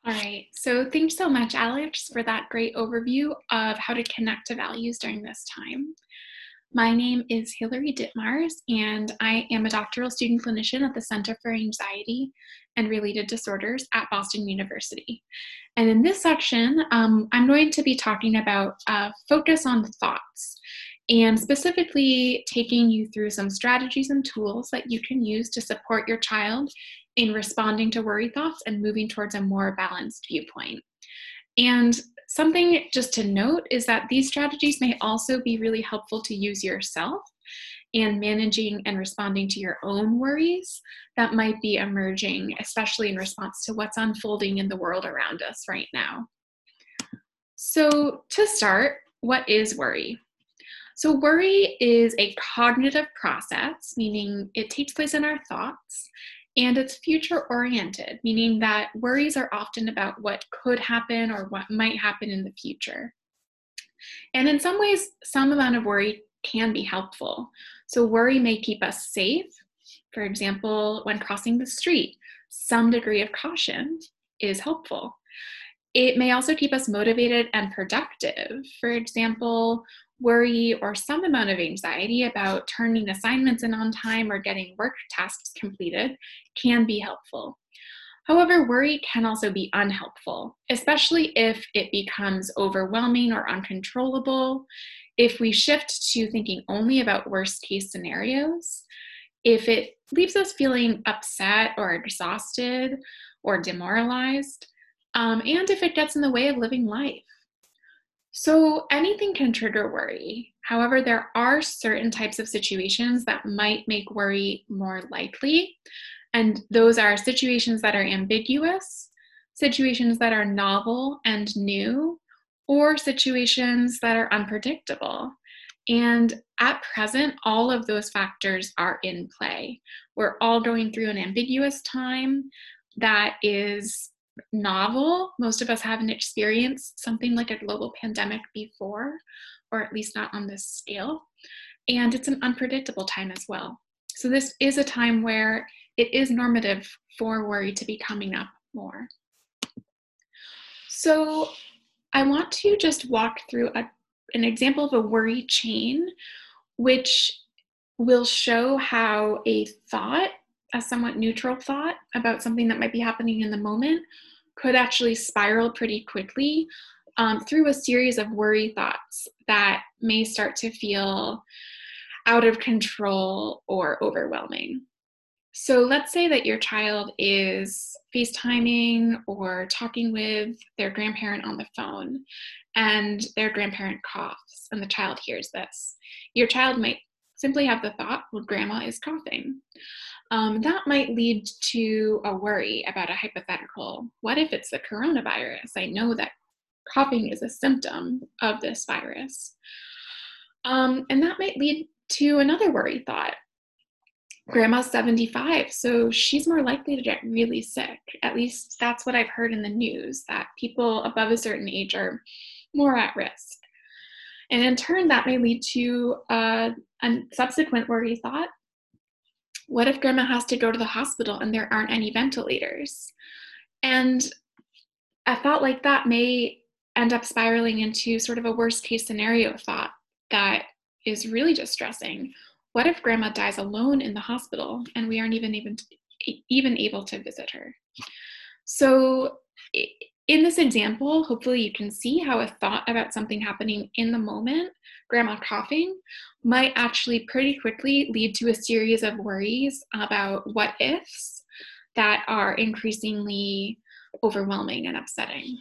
All right. So thanks so much, Alex, for that great overview of how to connect to values during this time. My name is Hilary Ditmars, and I am a doctoral student clinician at the Center for Anxiety and Related Disorders at Boston University. And in this section, I'm going to be talking about focus on thoughts and specifically taking you through some strategies and tools that you can use to support your child in responding to worry thoughts and moving towards a more balanced viewpoint. And something just to note is that these strategies may also be really helpful to use yourself in managing and responding to your own worries that might be emerging, especially in response to what's unfolding in the world around us right now. So, to start, what is worry? So, worry is a cognitive process, meaning it takes place in our thoughts, and it's future oriented, meaning that worries are often about what could happen or what might happen in the future. And in some ways, some amount of worry can be helpful. So, worry may keep us safe. For example, when crossing the street, some degree of caution is helpful. It may also keep us motivated and productive. For example, worry or some amount of anxiety about turning assignments in on time or getting work tasks completed can be helpful. However, worry can also be unhelpful, especially if it becomes overwhelming or uncontrollable, if we shift to thinking only about worst case scenarios, if it leaves us feeling upset or exhausted or demoralized, and if it gets in the way of living life. So anything can trigger worry. However, there are certain types of situations that might make worry more likely. And those are situations that are ambiguous, situations that are novel and new, or situations that are unpredictable. And at present, all of those factors are in play. We're all going through an ambiguous time that is novel. Most of us haven't experienced something like a global pandemic before, or at least not on this scale. And it's an unpredictable time as well. So this is a time where it is normative for worry to be coming up more. So I want to just walk through an example of a worry chain, which will show how a thought, a somewhat neutral thought about something that might be happening in the moment, could actually spiral pretty quickly through a series of worry thoughts that may start to feel out of control or overwhelming. So let's say that your child is FaceTiming or talking with their grandparent on the phone, and their grandparent coughs, and the child hears this. Your child might simply have the thought, well, grandma is coughing. That might lead to a worry about a hypothetical. What if it's the coronavirus? I know that coughing is a symptom of this virus. And that might lead to another worry thought. Grandma's 75, so she's more likely to get really sick. At least that's what I've heard in the news, that people above a certain age are more at risk. And in turn, that may lead to a subsequent worry thought. What if grandma has to go to the hospital and there aren't any ventilators? And a thought like that may end up spiraling into sort of a worst case scenario thought that is really distressing. What if grandma dies alone in the hospital and we aren't even able to visit her? So in this example, hopefully you can see how a thought about something happening in the moment, grandma coughing, might actually pretty quickly lead to a series of worries about what ifs that are increasingly overwhelming and upsetting.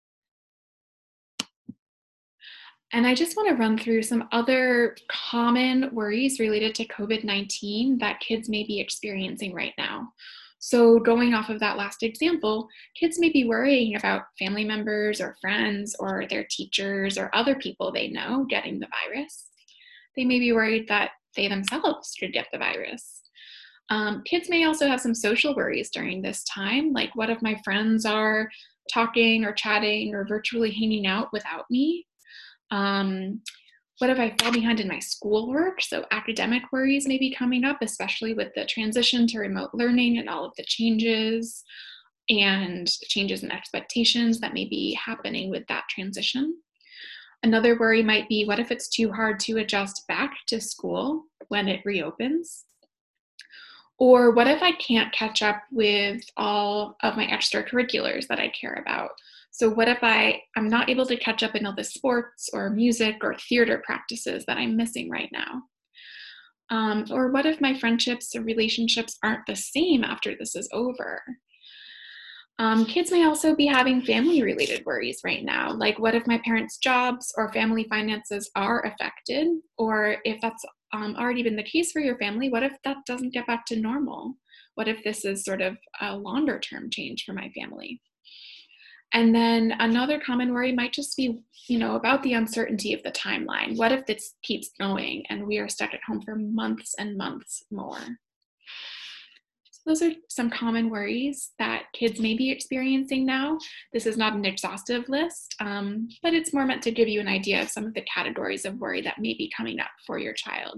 And I just want to run through some other common worries related to COVID-19 that kids may be experiencing right now. So going off of that last example, kids may be worrying about family members or friends or their teachers or other people they know getting the virus. They may be worried that they themselves could get the virus. Kids may also have some social worries during this time, like what if my friends are talking or chatting or virtually hanging out without me? What if I fall behind in my schoolwork? So academic worries may be coming up, especially with the transition to remote learning and all of the changes. and changes in expectations that may be happening with that transition. Another worry might be, what if it's too hard to adjust back to school when it reopens? Or what if I can't catch up with all of my extracurriculars that I care about? So what if I'm not able to catch up in all the sports or music or theater practices that I'm missing right now? Or what if my friendships or relationships aren't the same after this is over? Kids may also be having family-related worries right now, like what if my parents' jobs or family finances are affected? Or if that's already been the case for your family, what if that doesn't get back to normal? What if this is sort of a longer-term change for my family? And then another common worry might just be, about the uncertainty of the timeline. What if this keeps going and we are stuck at home for months and months more? Those are some common worries that kids may be experiencing now. This is not an exhaustive list, but it's more meant to give you an idea of some of the categories of worry that may be coming up for your child.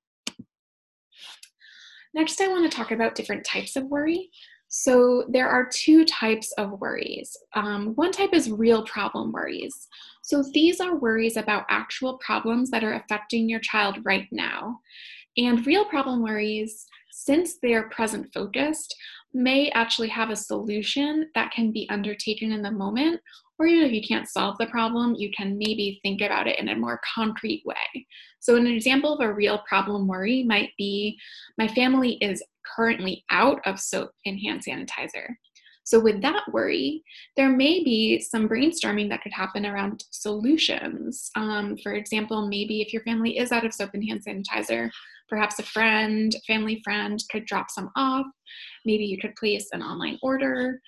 Next, I want to talk about different types of worry. So there are two types of worries. One type is real problem worries. So these are worries about actual problems that are affecting your child right now. And real problem worries, since they are present focused, may actually have a solution that can be undertaken in the moment, or even if you can't solve the problem, you can maybe think about it in a more concrete way. So an example of a real problem worry might be, my family is currently out of soap and hand sanitizer. So with that worry, there may be some brainstorming that could happen around solutions. For example, maybe if your family is out of soap and hand sanitizer, perhaps a family friend could drop some off. Maybe you could place an online order.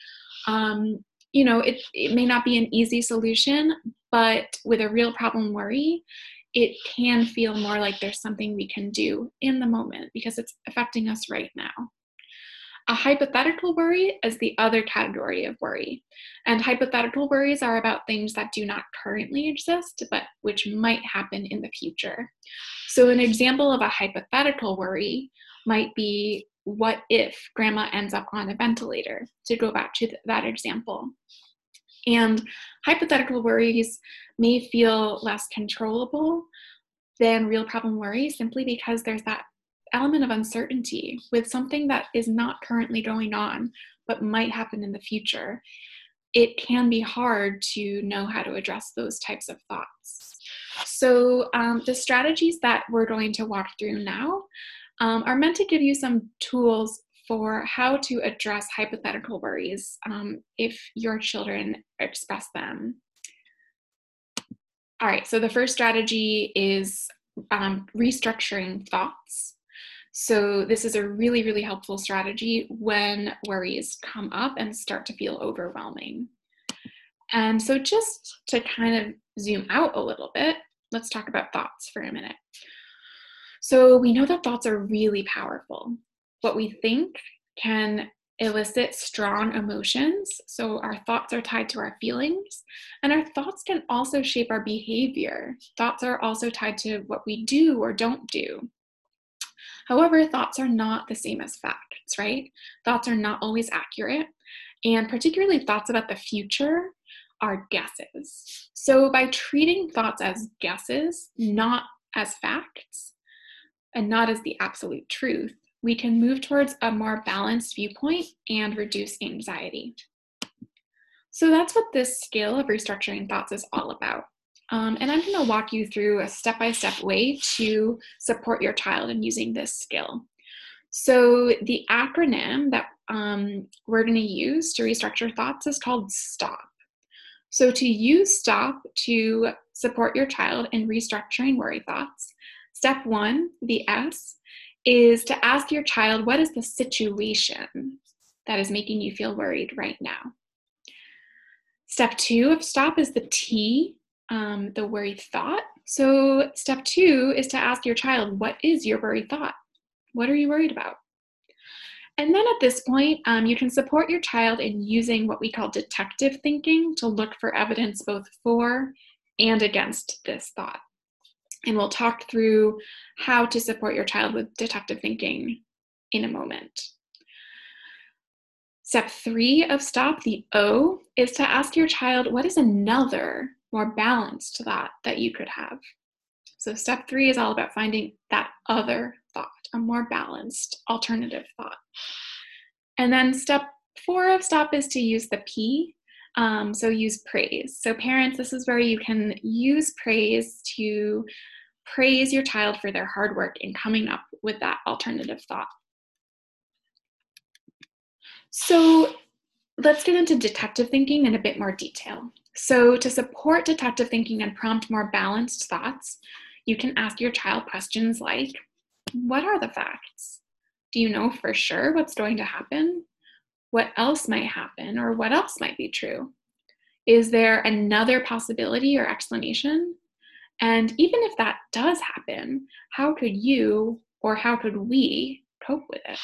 It may not be an easy solution, but with a real problem worry, it can feel more like there's something we can do in the moment because it's affecting us right now. A hypothetical worry is the other category of worry. And hypothetical worries are about things that do not currently exist, but which might happen in the future. So an example of a hypothetical worry might be, what if grandma ends up on a ventilator? To go back to that example. And hypothetical worries may feel less controllable than real problem worries simply because there's that element of uncertainty with something that is not currently going on but might happen in the future. It can be hard to know how to address those types of thoughts. So the strategies that we're going to walk through now are meant to give you some tools for how to address hypothetical worries if your children express them. All right, so the first strategy is restructuring thoughts. So this is a really, really helpful strategy when worries come up and start to feel overwhelming. And so just to kind of zoom out a little bit, let's talk about thoughts for a minute. So we know that thoughts are really powerful. What we think can elicit strong emotions. So our thoughts are tied to our feelings, and our thoughts can also shape our behavior. Thoughts are also tied to what we do or don't do. However, thoughts are not the same as facts, right? Thoughts are not always accurate, and particularly thoughts about the future are guesses. So by treating thoughts as guesses, not as facts, and not as the absolute truth, we can move towards a more balanced viewpoint and reduce anxiety. So that's what this skill of restructuring thoughts is all about. And I'm going to walk you through a step-by-step way to support your child in using this skill. So the acronym that we're going to use to restructure thoughts is called STOP. So to use STOP to support your child in restructuring worry thoughts, step 1, the S, is to ask your child, what is the situation that is making you feel worried right now? Step 2 of STOP is the T, the worried thought. So step 2 is to ask your child, what is your worried thought? What are you worried about? And then at this point, you can support your child in using what we call detective thinking to look for evidence both for and against this thought. And we'll talk through how to support your child with detective thinking in a moment. Step 3 of STOP, the O, is to ask your child, what is another more balanced thought that you could have? So step 3 is all about finding that other thought, a more balanced alternative thought. And then step 4 of STOP is to use the P, so use praise. So parents, this is where you can use praise to praise your child for their hard work in coming up with that alternative thought. So let's get into detective thinking in a bit more detail. So to support detective thinking and prompt more balanced thoughts, you can ask your child questions like, what are the facts? Do you know for sure what's going to happen? What else might happen, or what else might be true? Is there another possibility or explanation? And even if that does happen, how could you or how could we cope with it?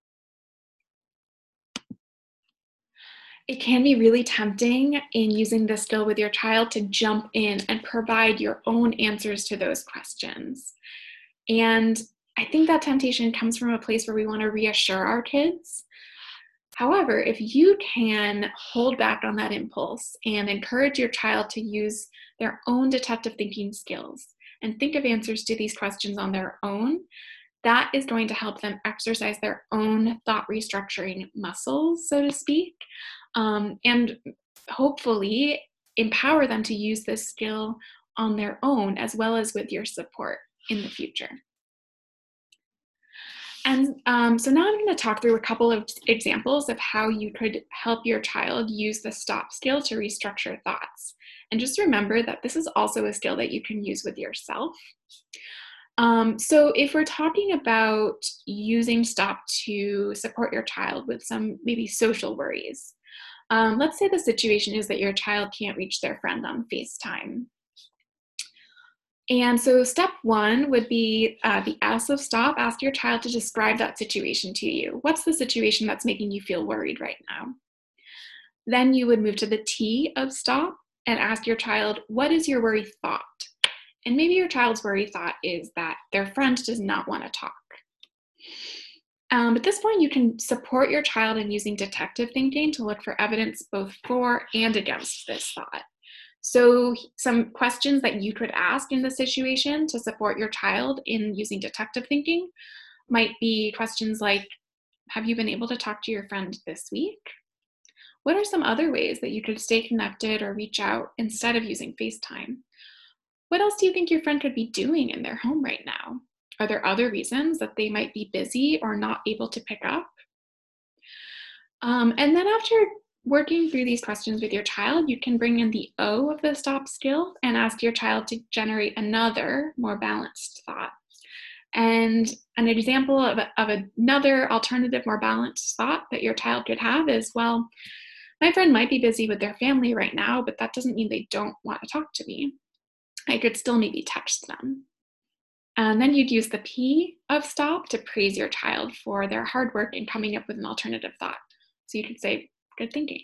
It can be really tempting in using this skill with your child to jump in and provide your own answers to those questions. And I think that temptation comes from a place where we want to reassure our kids. However, if you can hold back on that impulse and encourage your child to use their own detective thinking skills and think of answers to these questions on their own, that is going to help them exercise their own thought restructuring muscles, so to speak, and hopefully empower them to use this skill on their own as well as with your support in the future. And so now I'm going to talk through a couple of examples of how you could help your child use the STOP skill to restructure thoughts. And just remember that this is also a skill that you can use with yourself. So if we're talking about using STOP to support your child with some maybe social worries, let's say the situation is that your child can't reach their friend on FaceTime. And so step 1 would be the S of STOP. Ask your child to describe that situation to you. What's the situation that's making you feel worried right now? Then you would move to the T of STOP and ask your child, what is your worry thought? And maybe your child's worry thought is that their friend does not want to talk. At this point, you can support your child in using detective thinking to look for evidence both for and against this thought. So some questions that you could ask in this situation to support your child in using detective thinking might be questions like, have you been able to talk to your friend this week? What are some other ways that you could stay connected or reach out instead of using FaceTime? What else do you think your friend could be doing in their home right now? Are there other reasons that they might be busy or not able to pick up? And then after working through these questions with your child, you can bring in the O of the STOP skill and ask your child to generate another, more balanced thought. And an example of another alternative, more balanced thought that your child could have is, well, my friend might be busy with their family right now, but that doesn't mean they don't want to talk to me. I could still maybe text them. And then you'd use the P of STOP to praise your child for their hard work in coming up with an alternative thought. So you could say, good thinking.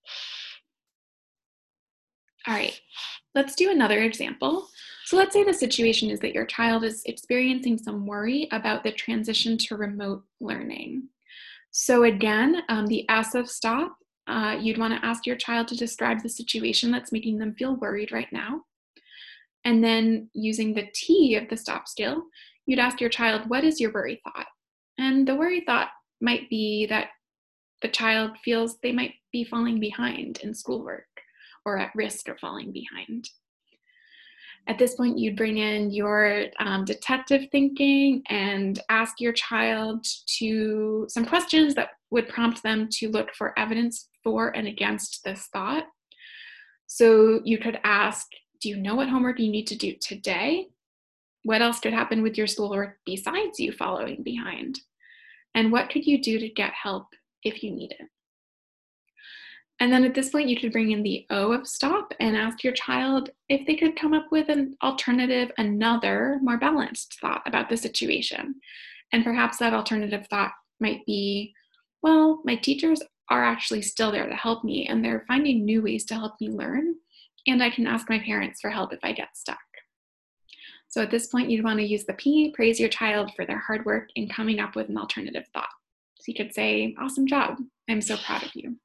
All right, let's do another example. So let's say the situation is that your child is experiencing some worry about the transition to remote learning. So again, the S of STOP, you'd want to ask your child to describe the situation that's making them feel worried right now. And then using the T of the STOP skill, you'd ask your child, what is your worry thought? And the worry thought might be that the child feels they might be falling behind in schoolwork or at risk of falling behind. At this point, you'd bring in your detective thinking and ask your child to some questions that would prompt them to look for evidence for and against this thought. So you could ask, do you know what homework you need to do today? What else could happen with your schoolwork besides you following behind? And what could you do to get help if you need it? And then at this point, you could bring in the O of STOP and ask your child if they could come up with an alternative, another more balanced thought about the situation. And perhaps that alternative thought might be, well, my teachers are actually still there to help me, and they're finding new ways to help me learn. And I can ask my parents for help if I get stuck. So at this point, you'd want to use the P, praise your child for their hard work in coming up with an alternative thought. So you could say, awesome job. I'm so proud of you.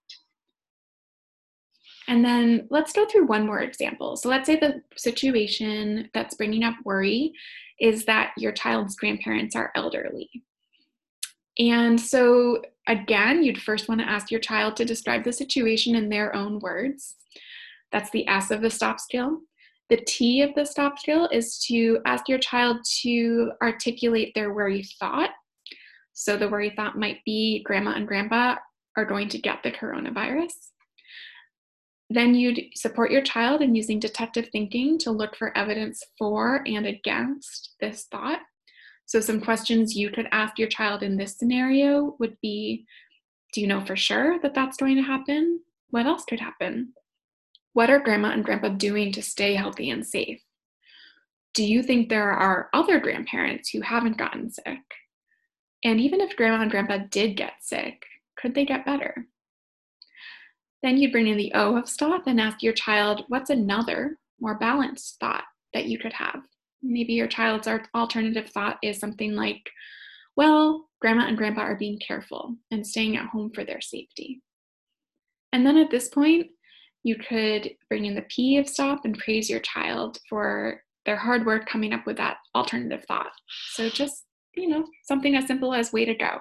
And then let's go through one more example. So let's say the situation that's bringing up worry is that your child's grandparents are elderly. And so again, you'd first want to ask your child to describe the situation in their own words. That's the S of the stop skill. The T of the stop skill is to ask your child to articulate their worry thought. So the worry thought might be grandma and grandpa are going to get the coronavirus. Then you'd support your child in using detective thinking to look for evidence for and against this thought. So some questions you could ask your child in this scenario would be, do you know for sure that that's going to happen? What else could happen? What are grandma and grandpa doing to stay healthy and safe? Do you think there are other grandparents who haven't gotten sick? And even if grandma and grandpa did get sick, could they get better? Then you'd bring in the O of stop and ask your child, what's another more balanced thought that you could have? Maybe your child's alternative thought is something like, well, grandma and grandpa are being careful and staying at home for their safety. And then at this point, you could bring in the P of stop and praise your child for their hard work coming up with that alternative thought. So just, something as simple as way to go.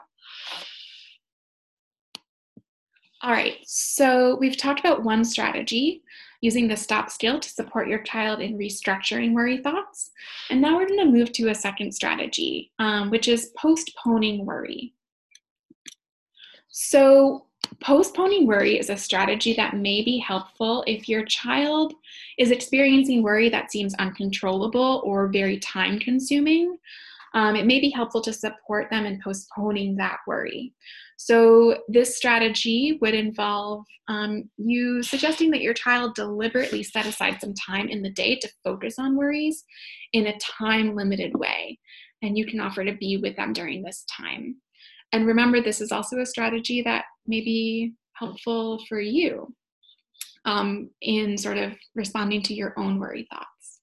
All right, so we've talked about one strategy, using the stop skill to support your child in restructuring worry thoughts. And now we're going to move to a second strategy, which is postponing worry. So postponing worry is a strategy that may be helpful if your child is experiencing worry that seems uncontrollable or very time-consuming. It may be helpful to support them in postponing that worry. So this strategy would involve you suggesting that your child deliberately set aside some time in the day to focus on worries in a time-limited way. And you can offer to be with them during this time. And remember, this is also a strategy that may be helpful for you in sort of responding to your own worry thoughts.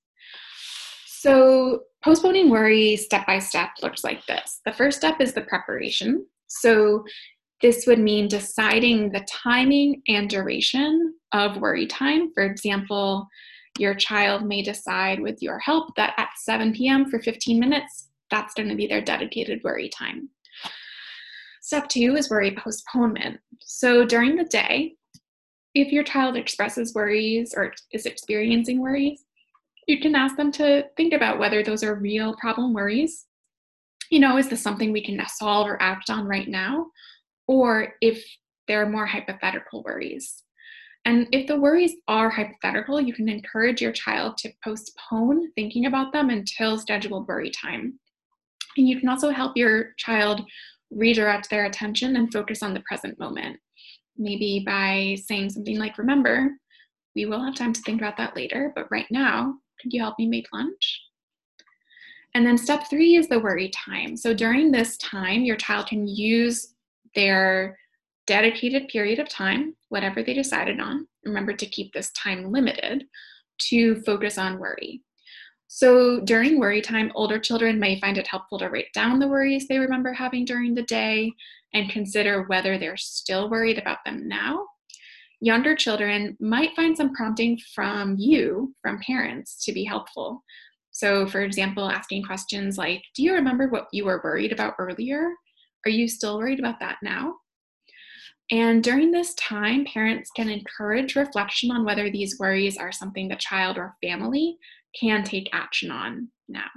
So postponing worry step by step looks like this. The first step is the preparation. So this would mean deciding the timing and duration of worry time. For example, your child may decide with your help that at 7 p.m. for 15 minutes, that's going to be their dedicated worry time. Step 2 is worry postponement. So during the day, if your child expresses worries or is experiencing worries, you can ask them to think about whether those are real problem worries. Is this something we can solve or act on right now? Or if there are more hypothetical worries. And if the worries are hypothetical, you can encourage your child to postpone thinking about them until scheduled worry time. And you can also help your child redirect their attention and focus on the present moment. Maybe by saying something like, remember, we will have time to think about that later, but right now, could you help me make lunch? And then step 3 is the worry time. So during this time, your child can use their dedicated period of time, whatever they decided on, remember to keep this time limited, to focus on worry. So during worry time, older children may find it helpful to write down the worries they remember having during the day and consider whether they're still worried about them now. Younger children might find some prompting from parents, to be helpful. So for example, asking questions like, do you remember what you were worried about earlier? Are you still worried about that now? And during this time, parents can encourage reflection on whether these worries are something the child or family can take action on now.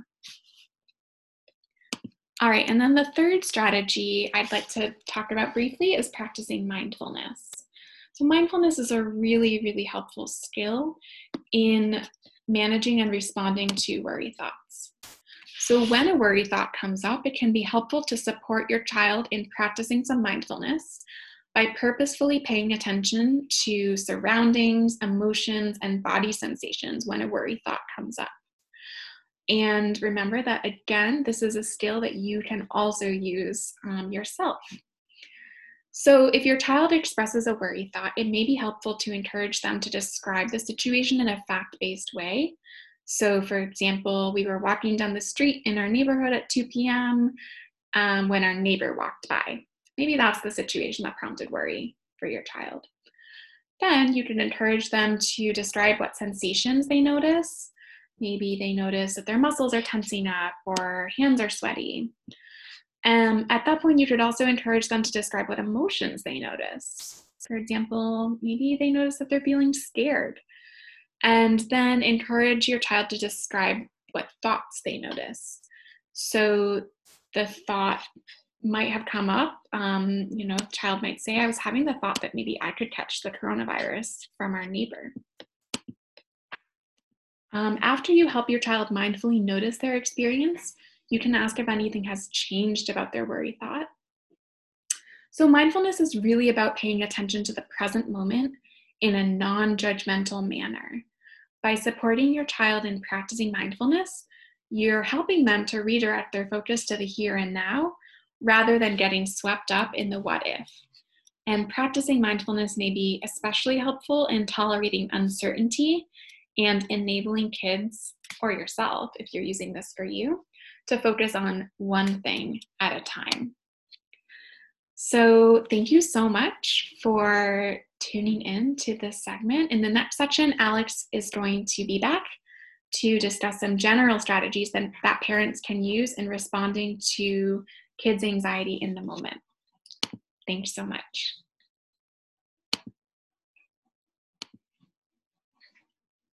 All right, and then the third strategy I'd like to talk about briefly is practicing mindfulness. So mindfulness is a really, really helpful skill in managing and responding to worry thoughts. So when a worry thought comes up, it can be helpful to support your child in practicing some mindfulness by purposefully paying attention to surroundings, emotions, and body sensations when a worry thought comes up. And remember that, again, this is a skill that you can also use yourself. So if your child expresses a worry thought, it may be helpful to encourage them to describe the situation in a fact-based way. So for example, we were walking down the street in our neighborhood at 2 p.m. When our neighbor walked by. Maybe that's the situation that prompted worry for your child. Then you can encourage them to describe what sensations they notice. Maybe they notice that their muscles are tensing up or hands are sweaty. At that point, you should also encourage them to describe what emotions they notice. For example, maybe they notice that they're feeling scared. And then encourage your child to describe what thoughts they notice. So the thought might have come up, the child might say, I was having the thought that maybe I could catch the coronavirus from our neighbor. After you help your child mindfully notice their experience, you can ask if anything has changed about their worry thought. So mindfulness is really about paying attention to the present moment in a non-judgmental manner. By supporting your child in practicing mindfulness, you're helping them to redirect their focus to the here and now, rather than getting swept up in the what if. And practicing mindfulness may be especially helpful in tolerating uncertainty and enabling kids, or yourself, if you're using this for you, to focus on one thing at a time. So thank you so much for tuning in to this segment. In the next section, Alex is going to be back to discuss some general strategies that parents can use in responding to kids' anxiety in the moment. Thanks so much.